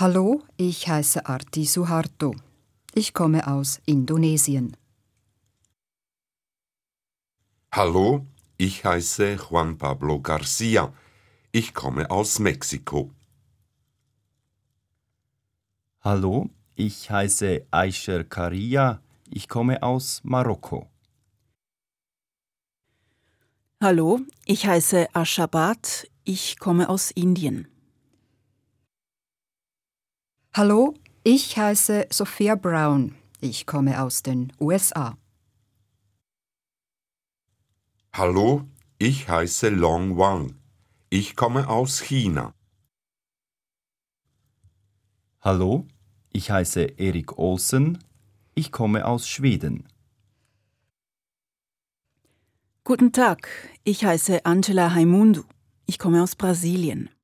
Hallo, ich heiße Arti Suharto. Ich komme aus Indonesien. Hallo, ich heiße Juan Pablo Garcia. Ich komme aus Mexiko. Hallo, ich heiße Aisher Karia. Ich komme aus Marokko. Hallo, ich heiße Ashabat. Ich komme aus Indien. Hallo, ich heiße Sophia Brown. Ich komme aus den USA. Hallo, ich heiße Long Wang. Ich komme aus China. Hallo, ich heiße Erik Olsen. Ich komme aus Schweden. Guten Tag, ich heiße Angela Raimundo. Ich komme aus Brasilien.